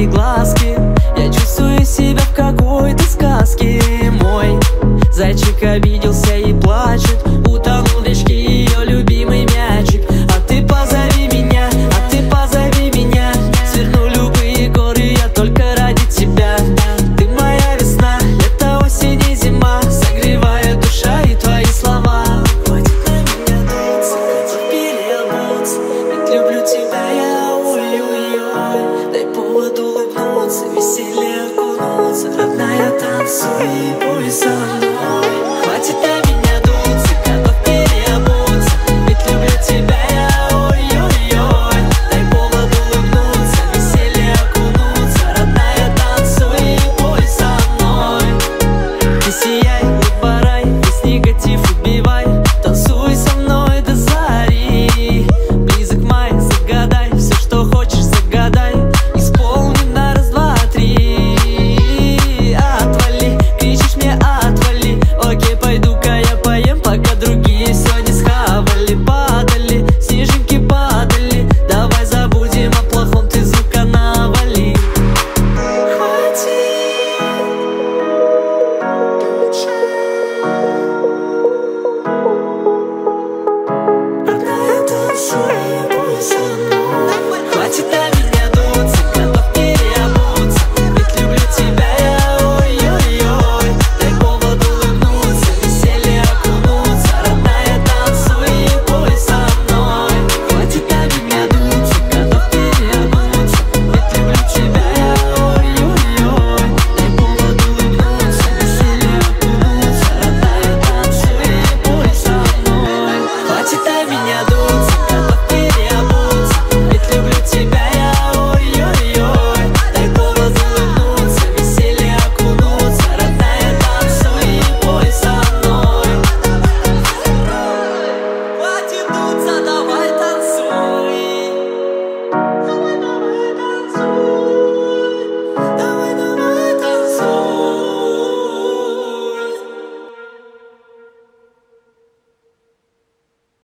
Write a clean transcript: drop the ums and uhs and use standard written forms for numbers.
твои глазки. Я чувствую себя в какой-то сказке. Мой зайчик обиделся и плачет. Утонул в речке ее любимый мячик. А ты позови меня, а ты позови меня. Сверну любые горы я только ради тебя. Ты моя весна, лето, осень и зима. Согревает душа и твои слова. Хватит на меня дуться, хватит переобуться. Ведь люблю тебя я, ой-ой-ой. Дай повод улыбнуться, веселье окунуться. Родная, танцуй.